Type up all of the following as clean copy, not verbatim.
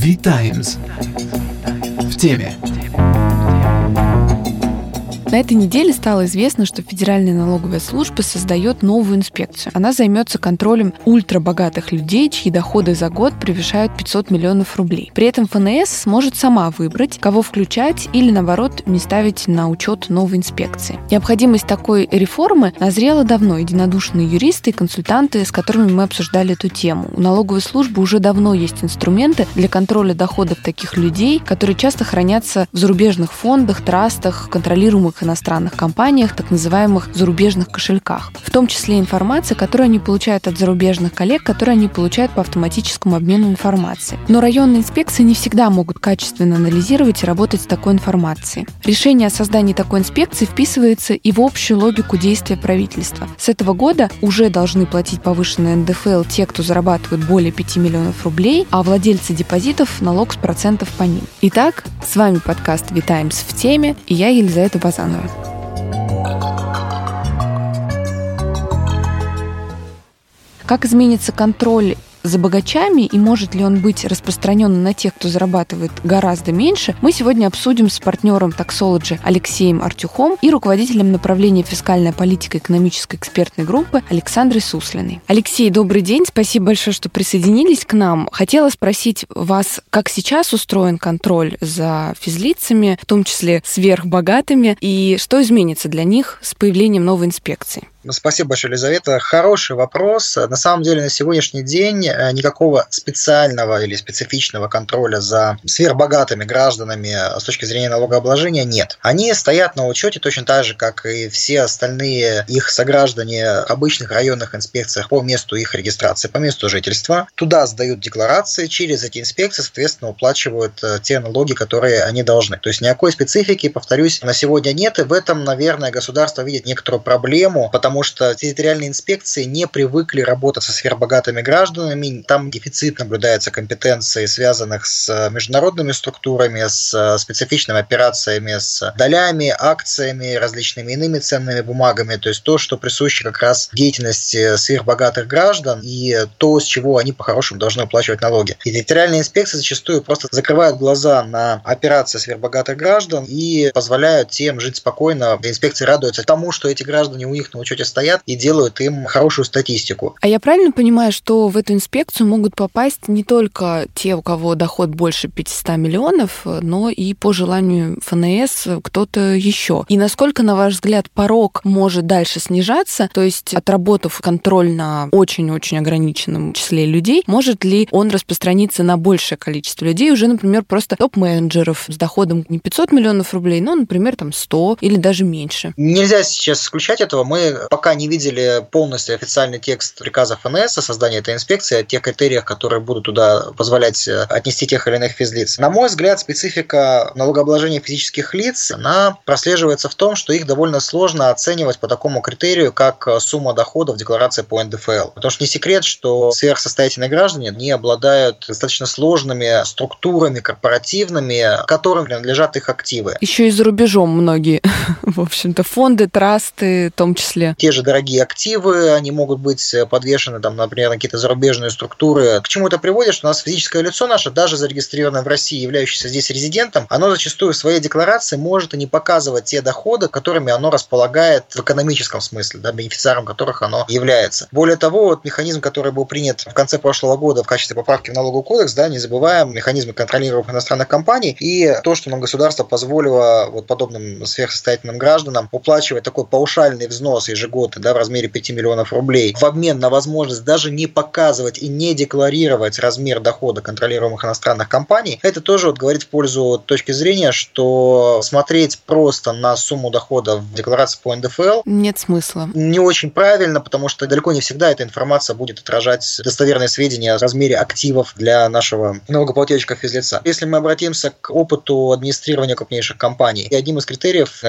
The Times. В теме. На этой неделе стало известно, что Федеральная налоговая служба создает новую инспекцию. Она займется контролем ультрабогатых людей, чьи доходы за год превышают 500 миллионов рублей. При этом ФНС сможет сама выбрать, кого включать или, наоборот, не ставить на учет новой инспекции. Необходимость такой реформы назрела давно. Единодушные юристы и консультанты, с которыми мы обсуждали эту тему. У налоговой службы уже давно есть инструменты для контроля доходов таких людей, которые часто хранятся в зарубежных фондах, трастах, контролируемых иностранных компаниях, так называемых зарубежных кошельках. В том числе информация, которую они получают от зарубежных коллег, которую они получают по автоматическому обмену информацией. Но районные инспекции не всегда могут качественно анализировать и работать с такой информацией. Решение о создании такой инспекции вписывается и в общую логику действия правительства. С этого года уже должны платить повышенный НДФЛ те, кто зарабатывает более 5 миллионов рублей, а владельцы депозитов – налог с процентов по ним. Итак, с вами подкаст The Times в теме, и я Елизавета Базанова. Как изменится контроль за богачами и может ли он быть распространен на тех, кто зарабатывает гораздо меньше, мы сегодня обсудим с партнером Taxology Алексеем Артюхом и руководителем направления фискальная политика экономической экспертной группы Александрой Суслиной. Алексей, добрый день, спасибо большое, что присоединились к нам. Хотела спросить вас, как сейчас устроен контроль за физлицами, в том числе сверхбогатыми, и что изменится для них с появлением новой инспекции? Спасибо большое, Елизавета. Хороший вопрос. На самом деле, на сегодняшний день никакого специального или специфичного контроля за сверхбогатыми гражданами с точки зрения налогообложения нет. Они стоят на учете точно так же, как и все остальные их сограждане в обычных районных инспекциях по месту их регистрации, по месту жительства. Туда сдают декларации, через эти инспекции, соответственно, уплачивают те налоги, которые они должны. То есть никакой специфики, повторюсь, на сегодня нет, и в этом, наверное, государство видит некоторую проблему, потому что территориальные инспекции не привыкли работать со сверхбогатыми гражданами. Там дефицит наблюдается компетенций, связанных с международными структурами, с специфичными операциями, с долями, акциями, различными иными ценными бумагами. То есть то, что присуще как раз деятельности сверхбогатых граждан и то, с чего они по-хорошему должны уплачивать налоги. И территориальные инспекции зачастую просто закрывают глаза на операции сверхбогатых граждан и позволяют тем жить спокойно. Инспекции радуются тому, что эти граждане у них на учете стоят и делают им хорошую статистику. А я правильно понимаю, что в эту инспекцию могут попасть не только те, у кого доход больше 500 миллионов, но и по желанию ФНС кто-то еще? И насколько, на ваш взгляд, порог может дальше снижаться? То есть, отработав контроль на очень-очень ограниченном числе людей, может ли он распространиться на большее количество людей, уже, например, просто топ-менеджеров с доходом не 500 миллионов рублей, но, например, 100 или даже меньше? Нельзя сейчас исключать этого. Мы пока не видели полностью официальный текст приказа ФНС о создании этой инспекции, о тех критериях, которые будут туда позволять отнести тех или иных физлиц. На мой взгляд, специфика налогообложения физических лиц, она прослеживается в том, что их довольно сложно оценивать по такому критерию, как сумма доходов в декларации по НДФЛ. Потому что не секрет, что сверхсостоятельные граждане не обладают достаточно сложными структурами корпоративными, которым принадлежат их активы. Еще и за рубежом многие, в общем-то, фонды, трасты в том числе. Те же дорогие активы, они могут быть подвешены, там, например, на какие-то зарубежные структуры. К чему это приводит? Что у нас физическое лицо наше, даже зарегистрированное в России, являющееся здесь резидентом, оно зачастую в своей декларации может и не показывать те доходы, которыми оно располагает в экономическом смысле, да, бенефициаром которых оно является. Более того, вот механизм, который был принят в конце прошлого года в качестве поправки в налоговый кодекс, да, не забываем, механизмы контролируемых иностранных компаний, и то, что нам государство позволило вот подобным сверхсостоятельным гражданам уплачивать такой паушальный взнос ежегодно, да, в размере 5 миллионов рублей в обмен на возможность даже не показывать и не декларировать размер дохода контролируемых иностранных компаний, это тоже вот говорит в пользу точки зрения, что смотреть просто на сумму дохода в декларации по НДФЛ нет смысла. Не очень правильно, потому что далеко не всегда эта информация будет отражать достоверные сведения о размере активов для нашего налогоплательщика физлица. Если мы обратимся к опыту администрирования крупнейших компаний, и одним из критериев иногда мог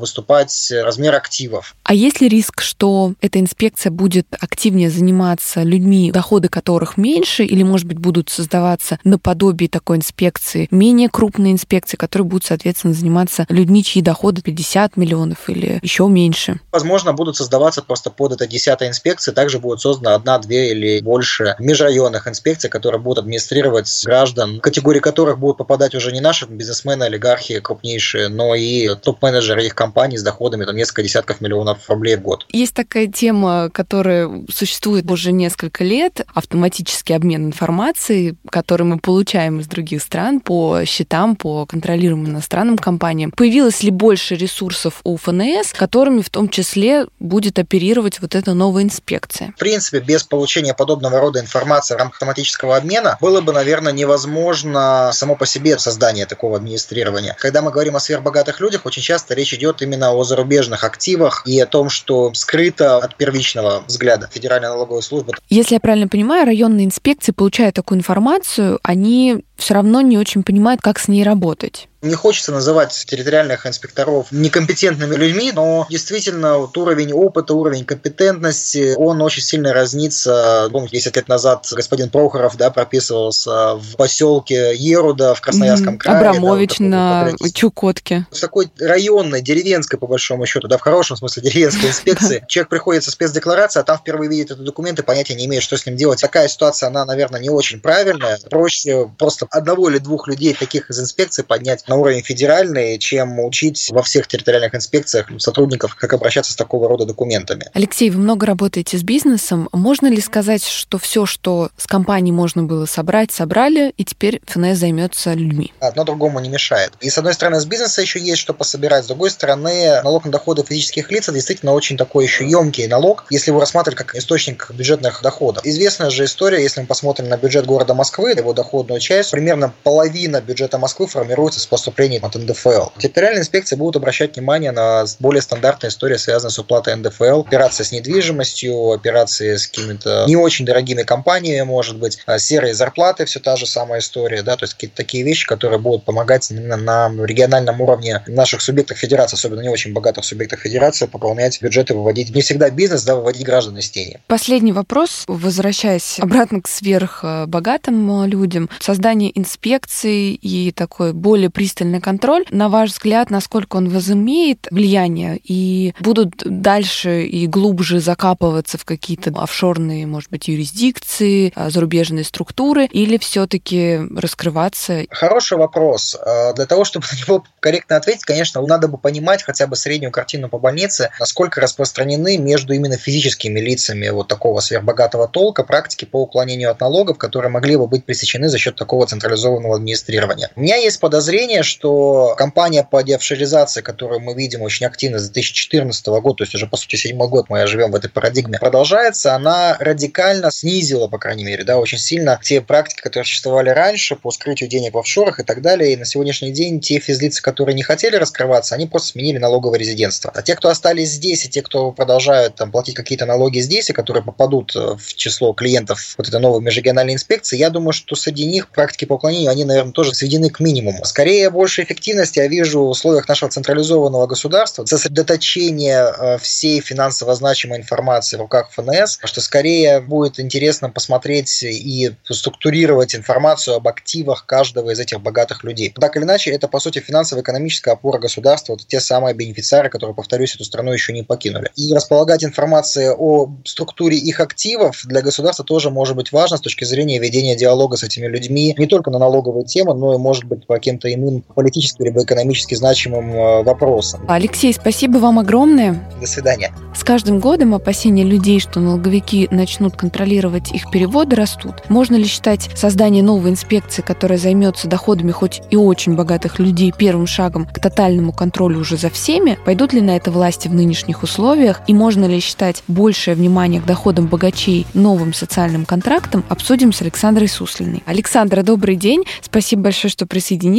выступать размер активов. А есть ли риск, что эта инспекция будет активнее заниматься людьми, доходы которых меньше, или, может быть, будут создаваться наподобие такой инспекции менее крупные инспекции, которые будут, соответственно, заниматься людьми, чьи доходы 50 миллионов или еще меньше? Возможно, будут создаваться просто под это 10-я инспекция, также будет создана 1, 2 или больше межрайонных инспекций, которые будут администрировать граждан, в категории которых будут попадать уже не наши бизнесмены, олигархи крупнейшие, но и топ-менеджеры их компаний с доходами несколько десятков миллионов рублей в год. Есть такая тема, которая существует уже несколько лет, автоматический обмен информацией, который мы получаем из других стран по счетам, по контролируемым иностранным компаниям. Появилось ли больше ресурсов у ФНС, которыми в том числе будет оперировать вот эта новая инспекция? В принципе, без получения подобного рода информации в рамках автоматического обмена было бы, наверное, невозможно само по себе создание такого администрирования. Когда мы говорим о сверхбогатых людях, очень часто речь идет именно о зарубежных активах и о том, что скрыто от первичного взгляда Федеральной налоговой службы. Если я правильно понимаю, районные инспекции, получая такую информацию, они все равно не очень понимают, как с ней работать. Не хочется называть территориальных инспекторов некомпетентными людьми, но действительно вот уровень опыта, уровень компетентности, он очень сильно разнится. Помните, 10 лет назад господин Прохоров прописывался в поселке Еруда в Красноярском крае. Абрамович на Чукотке. В такой районной, деревенской, по большому счету, в хорошем смысле деревенской инспекции, человек приходит со спецдекларацией, а там впервые видит этот документ и понятия не имеет, что с ним делать. Такая ситуация, она, наверное, не очень правильная. Проще просто 1 или 2 людей таких из инспекции поднять на уровень федеральный, чем учить во всех территориальных инспекциях сотрудников, как обращаться с такого рода документами. Алексей, вы много работаете с бизнесом. Можно ли сказать, что все, что с компанией можно было собрать, собрали, и теперь ФНС займется людьми? Одно другому не мешает. И с одной стороны, с бизнеса еще есть что пособирать, с другой стороны, налог на доходы физических лиц действительно очень такой еще емкий налог, если его рассматривать как источник бюджетных доходов. Известная же история, если мы посмотрим на бюджет города Москвы, его доходную часть, примерно половина бюджета Москвы формируется с поступлений от НДФЛ. Территориальные инспекции будут обращать внимание на более стандартные истории, связанные с уплатой НДФЛ, операции с недвижимостью, операции с какими-то не очень дорогими компаниями, может быть, серые зарплаты, все та же самая история, то есть какие-то такие вещи, которые будут помогать именно на региональном уровне наших субъектов федерации, особенно не очень богатых субъектов федерации, пополнять бюджеты, выводить не всегда бизнес, выводить граждан из тени. Последний вопрос, возвращаясь обратно к сверхбогатым людям. Создание инспекций и такой более пристальный контроль, на ваш взгляд, насколько он возымеет влияние и будут дальше и глубже закапываться в какие-то офшорные, может быть, юрисдикции, зарубежные структуры, или все-таки раскрываться? Хороший вопрос. Для того, чтобы на него корректно ответить, конечно, надо бы понимать хотя бы среднюю картину по больнице, насколько распространены между именно физическими лицами вот такого сверхбогатого толка практики по уклонению от налогов, которые могли бы быть пресечены за счет такого централизованного администрирования. У меня есть подозрение, что кампания по деофшоризации, которую мы видим очень активно с 2014 года, то есть уже по сути 7-й год мы живем в этой парадигме, продолжается, она радикально снизила, по крайней мере, очень сильно те практики, которые существовали раньше по скрытию денег в офшорах и так далее. И на сегодняшний день те физлицы, которые не хотели раскрываться, они просто сменили налоговое резидентство. А те, кто остались здесь, и те, кто продолжают платить какие-то налоги здесь, и которые попадут в число клиентов вот этой новой межрегиональной инспекции, я думаю, что среди них практики по уклонению, они, наверное, тоже сведены к минимуму. Скорее, больше эффективности я вижу в условиях нашего централизованного государства, сосредоточение всей финансово значимой информации в руках ФНС, что скорее будет интересно посмотреть и структурировать информацию об активах каждого из этих богатых людей. Так или иначе, это, по сути, финансово-экономическая опора государства, вот те самые бенефициары, которые, повторюсь, эту страну еще не покинули. И располагать информацией о структуре их активов для государства тоже может быть важно с точки зрения ведения диалога с этими людьми не только на налоговые темы, но и, может быть, по каким-то иным политически либо экономически значимым вопросам. Алексей, спасибо вам огромное. До свидания. С каждым годом опасения людей, что налоговики начнут контролировать их переводы, растут. Можно ли считать создание новой инспекции, которая займется доходами хоть и очень богатых людей, первым шагом к тотальному контролю уже за всеми? Пойдут ли на это власти в нынешних условиях? И можно ли считать большее внимание к доходам богачей новым социальным контрактом? Обсудим с Александрой Суслиной. Александра, добрый день. Спасибо большое, что присоединились к нам.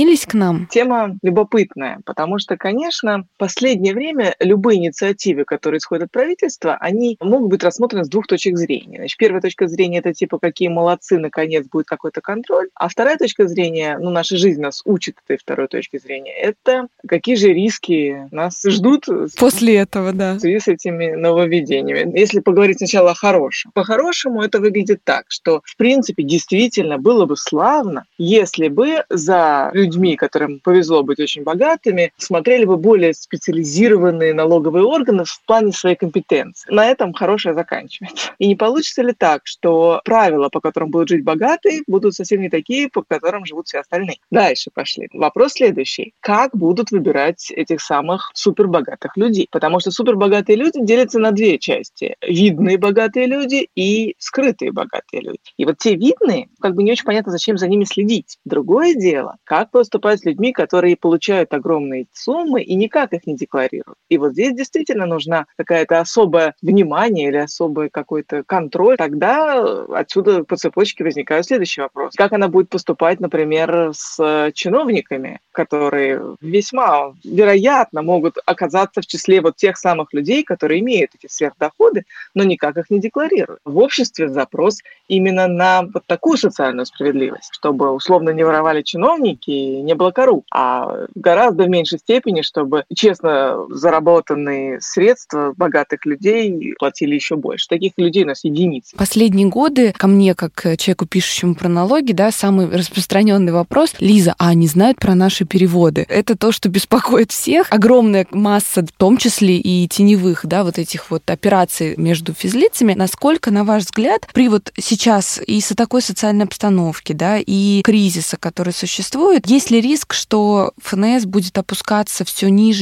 нам? Тема любопытная, потому что, конечно, в последнее время любые инициативы, которые исходят от правительства, они могут быть рассмотрены с двух точек зрения. Значит, первая точка зрения – это типа, какие молодцы, наконец, будет какой-то контроль. А вторая точка зрения, наша жизнь нас учит этой второй точки зрения, это какие же риски нас ждут после этого, да, в связи с этими нововведениями. Если поговорить сначала о хорошем. По-хорошему это выглядит так, что, в принципе, действительно было бы славно, если бы за людьми, которым повезло быть очень богатыми, смотрели бы более специализированные налоговые органы в плане своей компетенции. На этом хорошее заканчивается. И не получится ли так, что правила, по которым будут жить богатые, будут совсем не такие, по которым живут все остальные? Дальше пошли. Вопрос следующий. Как будут выбирать этих самых супербогатых людей? Потому что супербогатые люди делятся на две части. Видные богатые люди и скрытые богатые люди. И вот те видные, не очень понятно, зачем за ними следить. Другое дело, как поступать с людьми, которые получают огромные суммы и никак их не декларируют. И вот здесь действительно нужна какая-то особое внимание или особый какой-то контроль. Тогда отсюда по цепочке возникает следующий вопрос. Как она будет поступать, например, с чиновниками, которые весьма вероятно могут оказаться в числе вот тех самых людей, которые имеют эти сверхдоходы, но никак их не декларируют. В обществе запрос именно на вот такую социальную справедливость, чтобы условно не воровали чиновники и не было коррупции, а гораздо в меньшей степени, чтобы честно заработанные средства богатых людей платили еще больше. Таких людей у нас единицы. Последние годы ко мне, как человеку, пишущему про налоги, самый распространенный вопрос: Лиза, а они знают про наши переводы? Это то, что беспокоит всех. Огромная масса, в том числе и теневых, вот этих вот операций между физлицами. Насколько, на ваш взгляд, при вот сейчас из-за такой социальной обстановки, и кризиса, который существует, есть ли риск, что ФНС будет опускаться все ниже,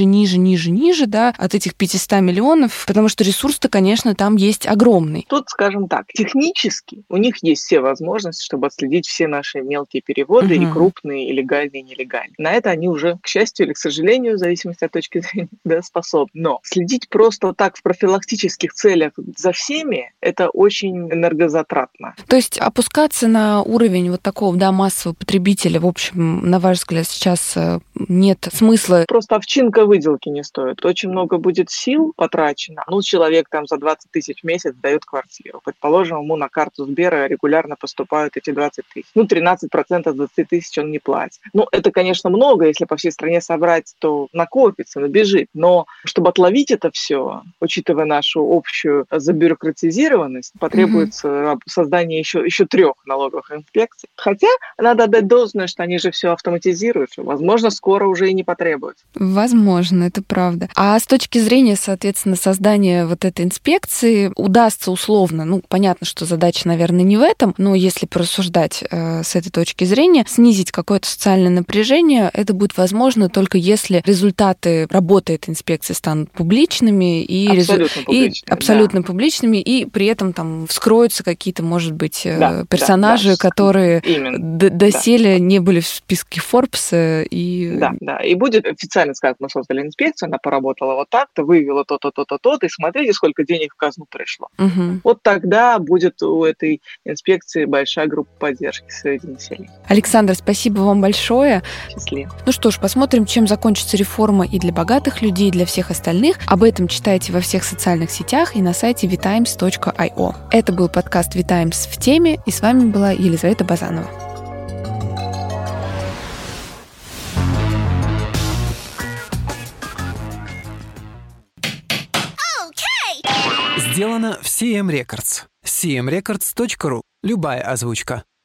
от этих 500 миллионов, потому что ресурс-то, конечно, там есть огромный. Тут, скажем так, технически у них есть все возможности, чтобы отследить все наши мелкие переводы, и крупные, и легальные, и нелегальные. На это они уже, к счастью или к сожалению, в зависимости от точки зрения, способны. Но следить просто так в профилактических целях за всеми, это очень энергозатратно. То есть опускаться на уровень вот такого, массового потребителя, в общем, на ваш взгляд, сейчас нет смысла? Просто овчинка выделки не стоит. Очень много будет сил потрачено. Человек за 20 тысяч в месяц дает квартиру. Предположим, ему на карту Сбера регулярно поступают эти 20 тысяч. 13% от 20 тысяч он не платит. Это, конечно, много. Если по всей стране собрать, то накопится, набежит. Но чтобы отловить это все, учитывая нашу общую забюрократизированность, потребуется создание еще 3 налоговых инспекций. Хотя надо отдать должное, что они же все автоматизируют. Возможно, скоро уже и не потребуется. Возможно, это правда. А с точки зрения, соответственно, создания вот этой инспекции удастся условно, понятно, что задача, наверное, не в этом, но если порассуждать с этой точки зрения, снизить какое-то социальное напряжение, это будет возможно только если результаты работы этой инспекции станут публичными и абсолютно публичными, и при этом вскроются какие-то, может быть, персонажи, которые доселе не были в списке Forbes. И будет официально сказать, мы создали инспекцию, она поработала вот так-то, выявила то-то, то-то, то-то, и смотрите, сколько денег в казну пришло. Вот тогда будет у этой инспекции большая группа поддержки среди населения. Александра, спасибо вам большое. Счастливо. Что ж, посмотрим, чем закончится реформа и для богатых людей, и для всех остальных. Об этом читайте во всех социальных сетях и на сайте vtimes.io. Это был подкаст VTimes в теме, и с вами была Елизавета Базанова. Сделано в CM Records. cmrecords.ru. Любая озвучка.